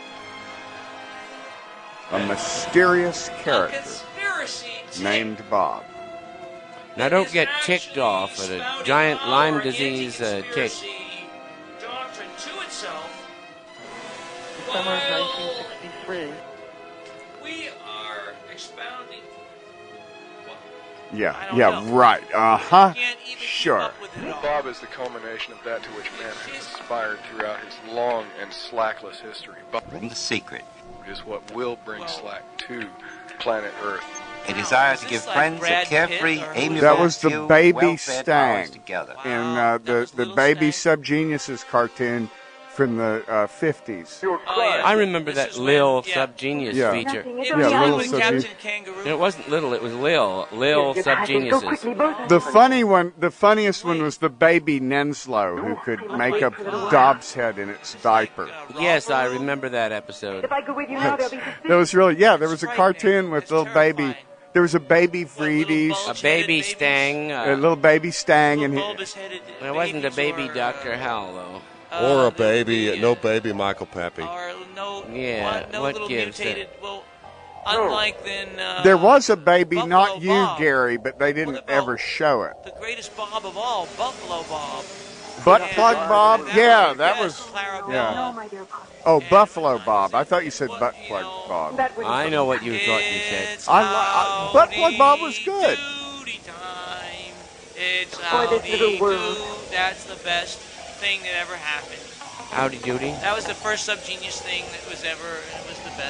A mysterious A character conspiracy to named Bob. Now don't get ticked off at a giant Lyme disease uh, tick. doctrine to itself. Summer of while nineteen sixty-three. we are expounding. Yeah, I don't yeah, know. right. Uh-huh. Can't even keep Sure. up with it all. Bob is the culmination of that to which man has aspired throughout his long and slackless history. Bob The secret, is what will bring slack to planet Earth. a desire to Is give this like friends a Brad carefree, Pitt or who- amiable, That was the few, baby well-fed Stang hours together. in uh, the, the baby subgeniuses cartoon from the uh, fifties. Oh, yeah. I remember This that is Lil when- yeah. subgenius Yeah. feature. It Yeah, was Little with Subgenius. Captain Kangaroo. It wasn't little, it was Lil. Lil subgeniuses. The funny one, the funniest one was the baby Nenslow who could make a Dobbs head in its diaper. Yes, I remember that episode. If I go with you now, there'll be That was really, yeah, there was a cartoon with little baby, there was a baby Vredes, A baby Stang. a Uh, little baby Stang, and he, Bulbous-headed it wasn't a baby babies or- Doctor Hal, though. Or a baby, no baby Michael Pappy. Or no, Yeah, one, no what little gives mutated. Well, unlike then. Uh, there was a baby, Buffalo not you, Bob. Gary, but they didn't ever show it. The greatest Bob of all, Buffalo Bob. Butt And, plug uh, Bob? that Yeah, was- that yes, was, Clara yeah. Bell. my dear Bob. Oh, Buffalo Bob. I thought you said butt plug Bob. That would I know what you thought you said. It's I, li- I Butt plug Bob was good. Duty time. It's Boy, howdy this little world. do. That's the best thing that ever happened. Howdy doody. That was the first subgenius thing that was ever, and it was the best.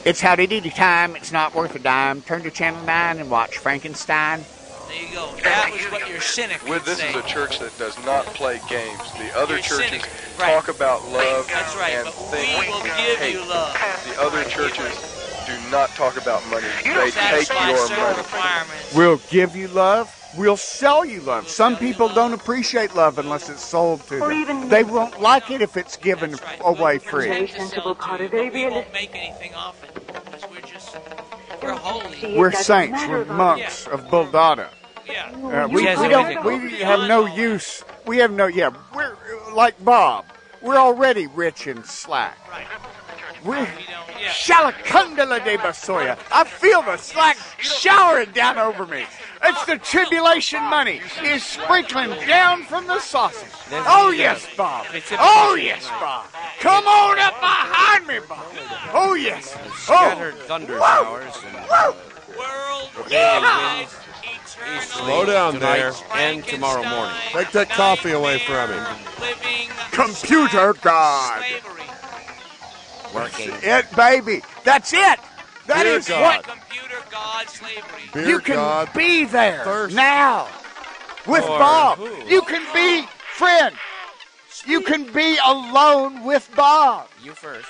It's howdy doody time. It's not worth a dime. Turn to Channel nine and watch Frankenstein. There you go. That was what your cynic With would this say. is a church that does not play games. The other Your churches cynic, right. talk about love That's right, and but think we will give hate. you love. The other churches do not talk about money. You They don't take satisfy your certain money. requirements. We'll give you love. We'll sell you love. Some people don't appreciate love unless it's sold to them. They won't like it if it's given away free. sensible part of it. We won't make anything off it because we're just, we're holy. We're saints. We're monks of Buldada. Yeah. Uh, we, we don't. We have no use. We have no. Yeah, we're uh, like Bob. We're already rich and slack. We're Shalakundala de Basoya. I feel the slack showering down over me. It's the tribulation money is sprinkling down from the sausage. Oh yes, Bob. Oh yes, Bob. Come on up behind me, Bob. Oh yes. Scattered Oh. thunder Whoa. showers and Whoa. yeah. Slow down there. And tomorrow morning. Take that coffee away from him. Computer God. Working. It, baby. That's it. That Dear is God. what Computer God slavery. Dear you can God, be there thirst now with for Bob. who? You can be friend. You can be alone with Bob. You first.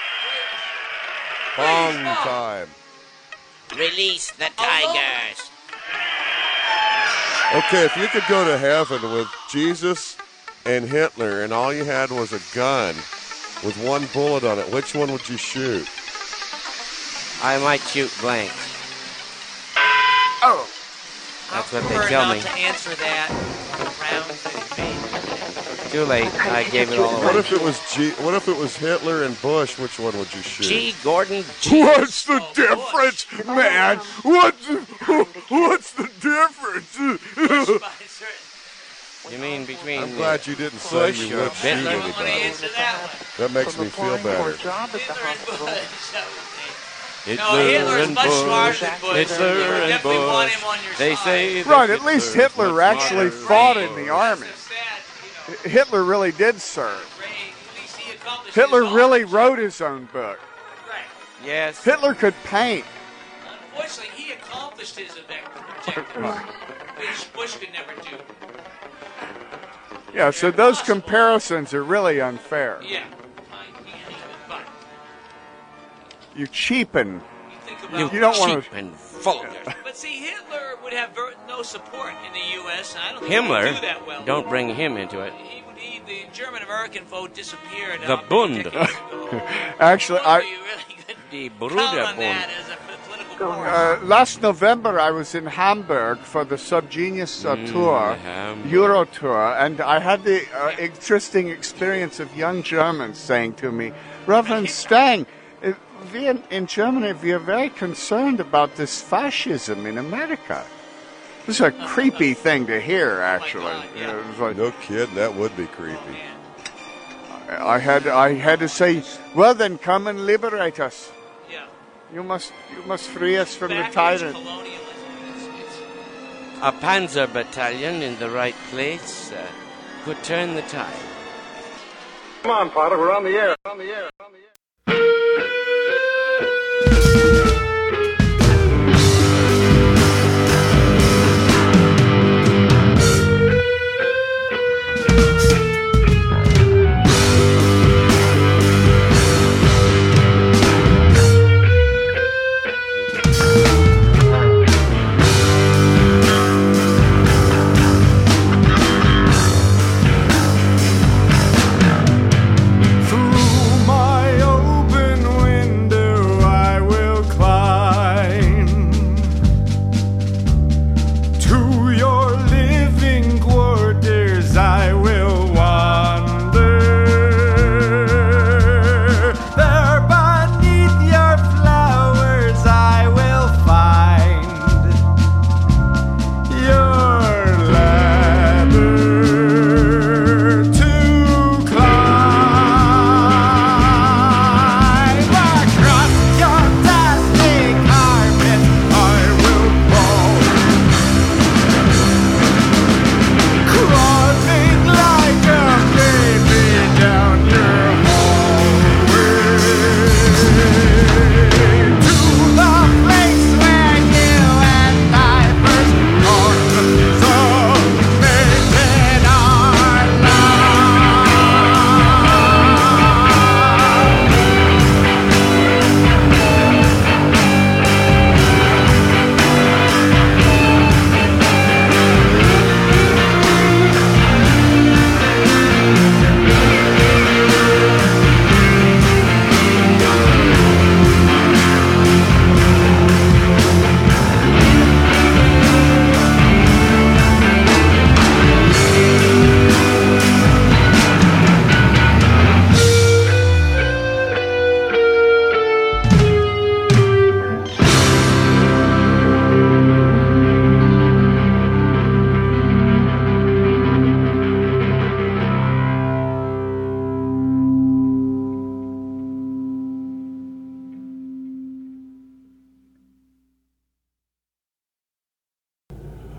Bong time. Release the tigers. Okay, if you could go to heaven with Jesus and Hitler and all you had was a gun with one bullet on it, which one would you shoot? I might shoot blanks. Oh. That's what Prefer they tell not me. to answer that. Rounds that he made. Too late. I gave it all What away. if it was G? What if it was Hitler and Bush? Which one would you shoot? G. Gordon. What's the difference, man? What's what's the difference? You mean between? I'm glad you didn't say Bush you or would shoot Hitler? anybody. That makes me feel better. No, Hitler's much smarter than Bush. Hitler You and definitely want Bush. him on your They side. say that Right, at least Hitler's Hitler much actually smarter. fought in the army. Hitler really did serve. Hitler really wrote his own book. Yes. Hitler could paint. Unfortunately, he accomplished his objective, which Bush could never do. Yeah, so those comparisons are really unfair. Yeah. You cheapen. You You don't want cheap to. and vulgar. But see, Hitler would have ver- no support in the U S, and I don't think Himmler. he would do that well. Don't bring him into it. He would, he, the German-American vote disappeared. The uh, Bund. decades ago. Actually, I. The Count on Bruder that Bund. as a political force. Uh, last November, I was in Hamburg for the Subgenius uh, tour, Hamburg. Euro tour, and I had the uh, interesting experience of young Germans saying to me, Reverend Stang, uh, we in, in Germany, we are very concerned about this fascism in America. This is a creepy thing to hear, actually. You know, it was like, No kidding, that would be creepy. I had, I had to say, well then, come and liberate us. Yeah. You must, you must free us from the Backwards tyrant. colonialism. It's, it's, A panzer battalion in the right place uh, could turn the tide. Come on, Father, we're on the air. On the air. On the air. Through my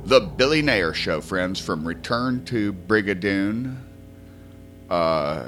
The Billy Nair Show, friends, from Return to Brigadoon. Uh,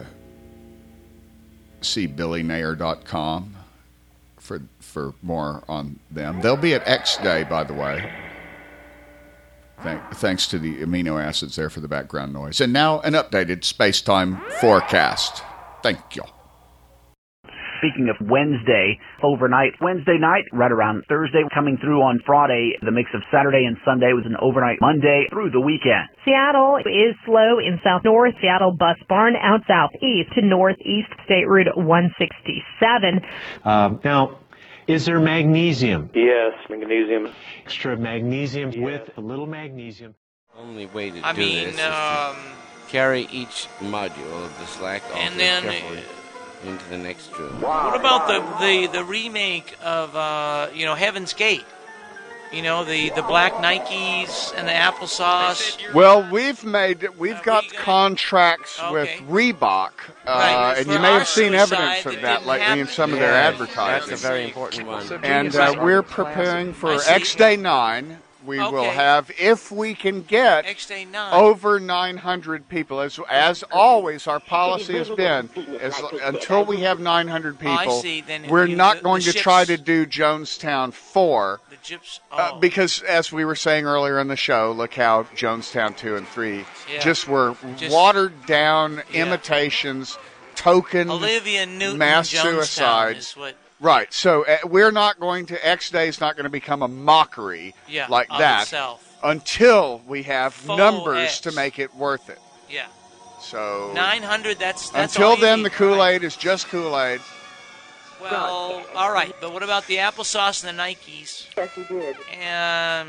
see billy nair dot com for, for more on them. They'll be at X Day, by the way. Thank, thanks to the amino acids there for the background noise. And now an updated space-time forecast. Thank you. Speaking of Wednesday, overnight, Wednesday night, right around Thursday, coming through on Friday. The mix of Saturday and Sunday was an overnight Monday through the weekend. Seattle is slow in south-north. Seattle Bus Barn out southeast to northeast, State Route one sixty-seven. Um, now, is there magnesium? Yes, magnesium. Extra magnesium with a little magnesium. Only way to I do mean, this is um, to carry each module of the slack and awfully then carefully into the next room. What about the, the, the remake of, uh, you know, Heaven's Gate? You know, the, the black Nikes and the applesauce. Well, we've made, we've got contracts Okay. with Reebok, uh, Right. and For you may our have seen suicide evidence that of that didn't lately in happen. some of their Yeah, advertising. that's a very important one. And uh, we're preparing for I see. X Day nine. We will Okay. have, if we can get X Day nine. over nine hundred people. As as always, our policy has been, as, until we have nine hundred Oh, I people, see. Then we're you- not the- going the to try to ships- do Jonestown four. The gyps, Uh, oh. because, as we were saying earlier in the show, look how Jonestown two and three Yeah. just were Just- watered down imitations, token Olivia Newton mass Jonestown suicides. is what. Right. So uh, we're not going to, X Day is not going to become a mockery Yeah, like of that itself. until we have Full numbers X. to make it worth it. Yeah. So nine hundred, that's, that's until all you then, need. the Kool-Aid is just Kool-Aid. Well, all right, but what about the applesauce and the Nikes? Yes, you did. Um,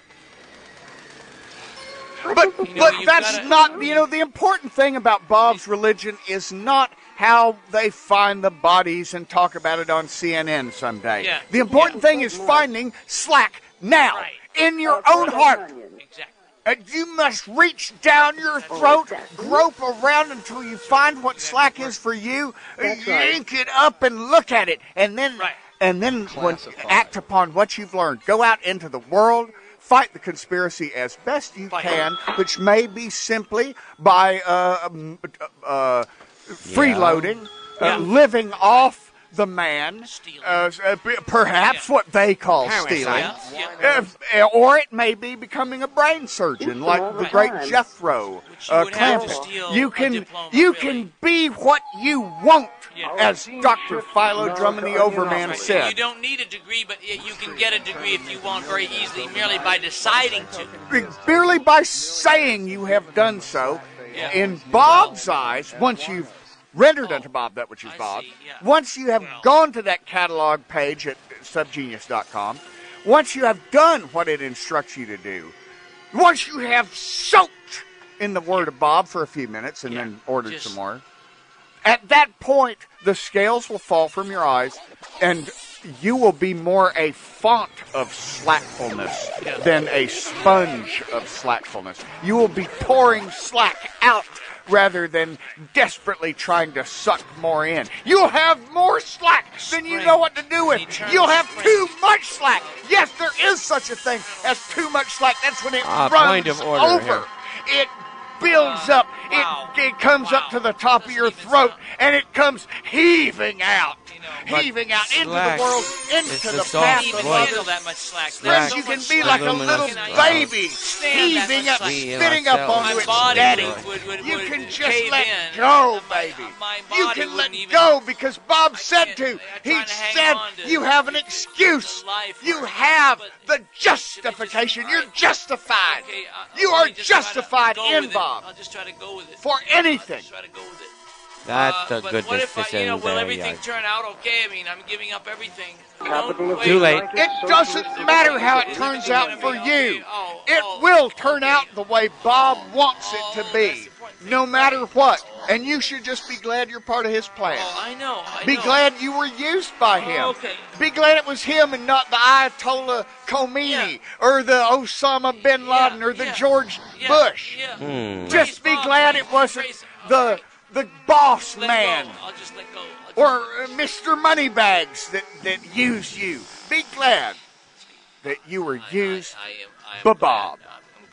But You know, but you've that's gotta- not, you know, the important thing about Bob's religion is not how they find the bodies and talk about it on C N N someday. Yeah. The important thing is finding slack now in your own heart. Exactly. And you must reach down your throat, grope around until you find what slack is for you, yank it up and look at it, and then and then when, act upon what you've learned. Go out into the world, fight the conspiracy as best you can, which may be simply by uh, um, uh, freeloading, Yeah. uh, living off the man, uh, uh, perhaps what they call stealing, If- uh, or it may be becoming a brain surgeon like the great Jethro uh, Clampett. You can you can be what you want, as Doctor Philo Drummond the Overman You said. don't need a degree, but y- you can get a degree if you want very easily, merely by deciding to. Merely by saying you have done so, in Bob's eyes, once you've rendered unto Bob that which is Bob, once you have gone to that catalog page at subgenius dot com, once you have done what it instructs you to do, once you have soaked in the word of Bob for a few minutes and then ordered some more, at that point, the scales will fall from your eyes and you will be more a font of slackfulness than a sponge of slackfulness. You will be pouring slack out rather than desperately trying to suck more in. You'll have more slack than you know what to do with. You'll have too much slack. Yes, there is such a thing as too much slack. That's when it Ah, runs point of order over. here. It builds up. It, it comes up to the top of your throat, and it comes heaving out. Heaving out into slack the world, is into the the soft path Even of voice. handle others. that much slack. Friends, There's you so can much be slack. like a little baby, stand that heaving much up, slack. spitting up ourselves. onto My its body daddy. would- would- would- You would can just cave let in. go, My- baby. my You body can let wouldn't even- go because Bob said to. He trying to hang said on to you have an excuse. You have the justification. You're justified. Okay, uh, You let are me just try to justified go in with it. Bob I'll just try to go with it. for anything. Try to go with it. That's Uh, the but goodness what if I, that's you know, in will there, everything yeah. turn out okay? I mean, I'm giving up everything. Too late. It doesn't matter how it turns out for you. It will turn out the way Bob wants it to be, no matter what. And you should just be glad you're part of his plan. Oh, I know. I Be know. glad you were used by him. Oh, okay. Be glad it was him and not the Ayatollah Khomeini or the Osama bin Laden or the George Bush. Hmm. Just be glad it wasn't the the boss man I'll just let go. or uh, Mister Moneybags that, that used you. Be glad that you were used by Bob. I'm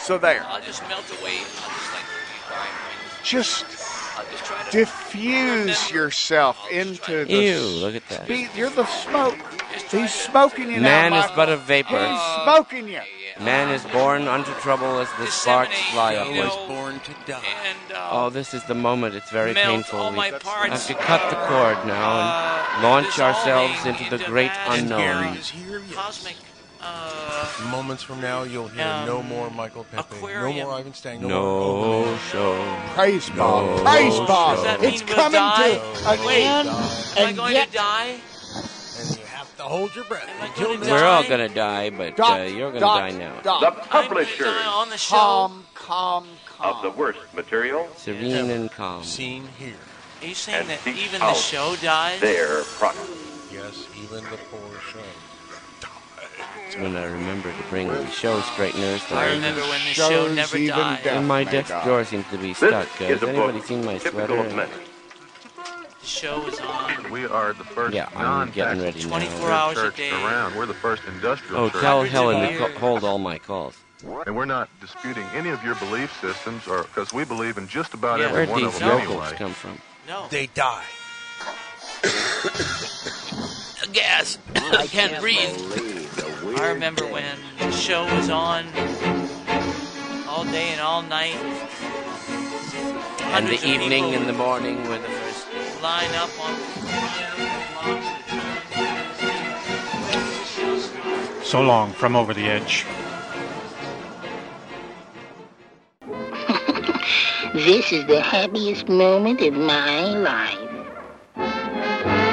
So there. I'll just melt away. I'll just like Just diffuse yourself into the. Ew, look at that. Be, you're the smoke. He's smoking you now. Man is Michael. but a vapor. He's smoking you. Man is born unto trouble as the sparks fly upwards. born to die. And, uh, Oh, this is the moment. It's very melt painful. all We my have parts. to cut the cord now and launch ourselves into the great unknown. Cosmic. Uh, Moments from now, you'll hear um, no more Michael Pepe, aquarium. no more Ivan Stang, no, No more show. Praise No Bob. Praise show. Bob. Does that mean It's we'll coming die? to an Wait, end. am I And going yet, to die? And you have to hold your breath. Am I until going to the- We're all die? going to die, but Doc, uh, you're going to Doc, die now. Doc. The I'm going to publishers die on the show. Calm, calm, calm. of the worst material Serene and calm. Seen here. Are you saying and that seek even the out show dies? their product. Yes, even the poor show. It's when I remember to bring the show straighteners. I that remember when the show Shows never even died. death And my may desk die. drawer seems to be This stuck. Uh, is Has a anybody book seen my typical sweater? of men. The show is on. We are the first Yeah, I'm getting ready now. twenty-four hours a church day. around. We're the first industrial Oh, church. tell Hundreds of Helen to years. co- hold all my calls. And we're not disputing any of your belief systems, or because we believe in just about Yeah. every Where'd one these of them yokels anyway. come from? No. They die. Gas. I can't breathe. I remember when the show was on all day and all night. And the Hundreds of evening people and the morning were the first. line up on. So long from Over the Edge. This is the happiest moment of my life.